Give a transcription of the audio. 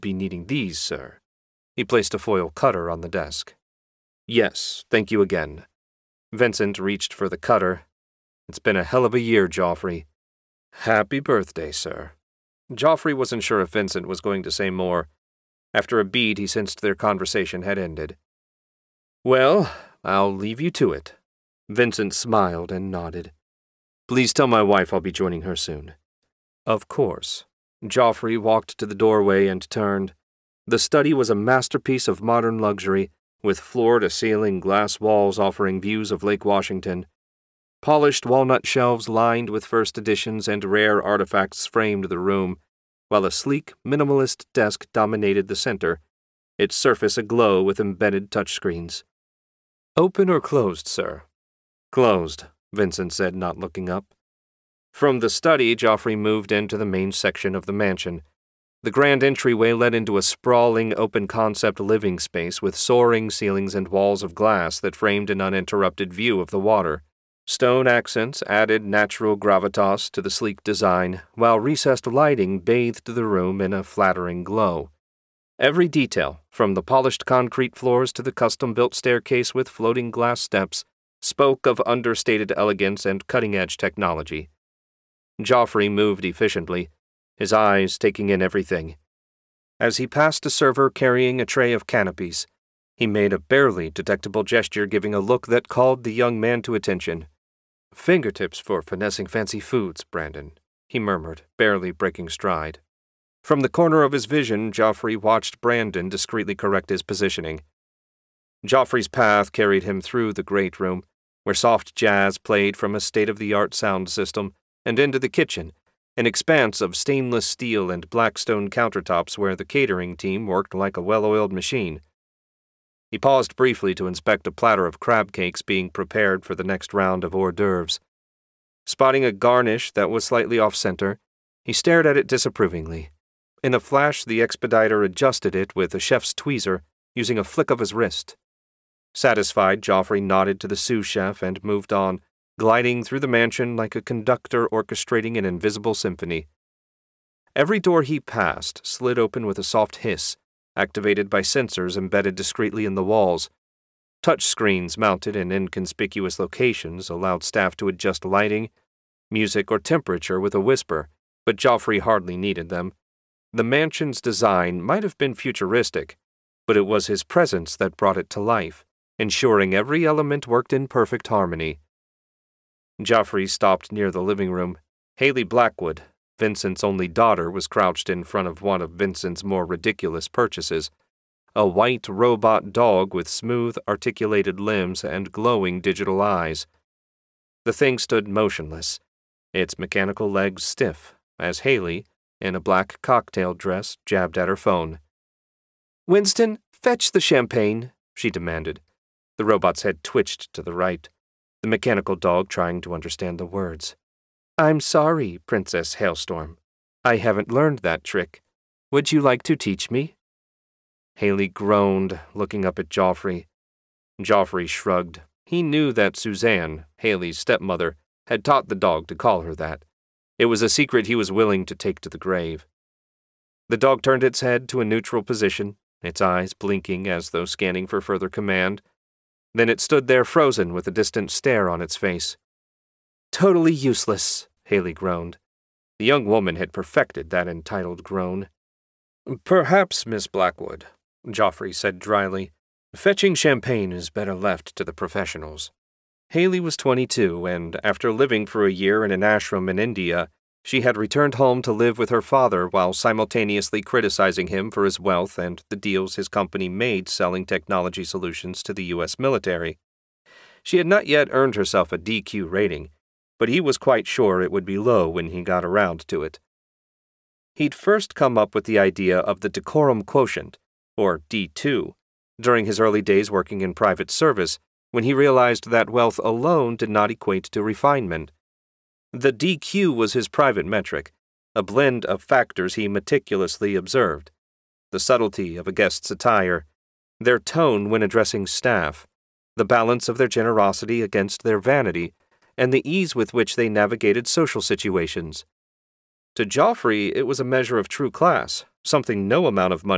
be needing these, sir." He placed a foil cutter on the desk. "Yes, thank you again." Vincent reached for the cutter. "It's been a hell of a year, Joffrey." "Happy birthday, sir." Joffrey wasn't sure if Vincent was going to say more. After a beat, he sensed their conversation had ended. "Well, I'll leave you to it." Vincent smiled and nodded. "Please tell my wife I'll be joining her soon." "Of course." Joffrey walked to the doorway and turned. The study was a masterpiece of modern luxury, with floor-to-ceiling glass walls offering views of Lake Washington. Polished walnut shelves lined with first editions and rare artifacts framed the room, while a sleek, minimalist desk dominated the center, its surface aglow with embedded touchscreens. "Open or closed, sir?" "Closed," Vincent said, not looking up. From the study, Joffrey moved into the main section of the mansion. The grand entryway led into a sprawling, open-concept living space with soaring ceilings and walls of glass that framed an uninterrupted view of the water. Stone accents added natural gravitas to the sleek design, while recessed lighting bathed the room in a flattering glow. Every detail, from the polished concrete floors to the custom-built staircase with floating glass steps, spoke of understated elegance and cutting-edge technology. Joffrey moved efficiently, his eyes taking in everything. As he passed a server carrying a tray of canopies, he made a barely detectable gesture, giving a look that called the young man to attention. "Fingertips for finessing fancy foods, Brandon," he murmured, barely breaking stride. From the corner of his vision, Joffrey watched Brandon discreetly correct his positioning. Joffrey's path carried him through the great room, where soft jazz played from a state-of-the-art sound system, and into the kitchen, an expanse of stainless steel and black stone countertops where the catering team worked like a well-oiled machine. He paused briefly to inspect a platter of crab cakes being prepared for the next round of hors d'oeuvres. Spotting a garnish that was slightly off-center, he stared at it disapprovingly. In a flash, the expediter adjusted it with a chef's tweezer, using a flick of his wrist. Satisfied, Joffrey nodded to the sous chef and moved on, gliding through the mansion like a conductor orchestrating an invisible symphony. Every door he passed slid open with a soft hiss, activated by sensors embedded discreetly in the walls. Touch screens mounted in inconspicuous locations allowed staff to adjust lighting, music, or temperature with a whisper, but Joffrey hardly needed them. The mansion's design might have been futuristic, but it was his presence that brought it to life, ensuring every element worked in perfect harmony. Joffrey stopped near the living room. Haley Blackwood, Vincent's only daughter, was crouched in front of one of Vincent's more ridiculous purchases, a white robot dog with smooth, articulated limbs and glowing digital eyes. The thing stood motionless, its mechanical legs stiff, as Haley, in a black cocktail dress, jabbed at her phone. "Winston, fetch the champagne," she demanded. The robot's head twitched to the right, the mechanical dog trying to understand the words. "I'm sorry, Princess Hailstorm. I haven't learned that trick. Would you like to teach me?" Haley groaned, looking up at Joffrey. Joffrey shrugged. He knew that Suzanne, Haley's stepmother, had taught the dog to call her that. It was a secret he was willing to take to the grave. The dog turned its head to a neutral position, its eyes blinking as though scanning for further command. Then it stood there frozen with a distant stare on its face. "Totally useless," Haley groaned. The young woman had perfected that entitled groan. "Perhaps, Miss Blackwood," Joffrey said dryly. "Fetching champagne is better left to the professionals." Haley was 22, and after living for a year in an ashram in India, she had returned home to live with her father while simultaneously criticizing him for his wealth and the deals his company made selling technology solutions to the U.S. military. She had not yet earned herself a DQ rating, but he was quite sure it would be low when he got around to it. He'd first come up with the idea of the decorum quotient, or D2, during his early days working in private service, when he realized that wealth alone did not equate to refinement. The DQ was his private metric, a blend of factors he meticulously observed: the subtlety of a guest's attire, their tone when addressing staff, the balance of their generosity against their vanity, and the ease with which they navigated social situations. To Joffrey, it was a measure of true class, something no amount of money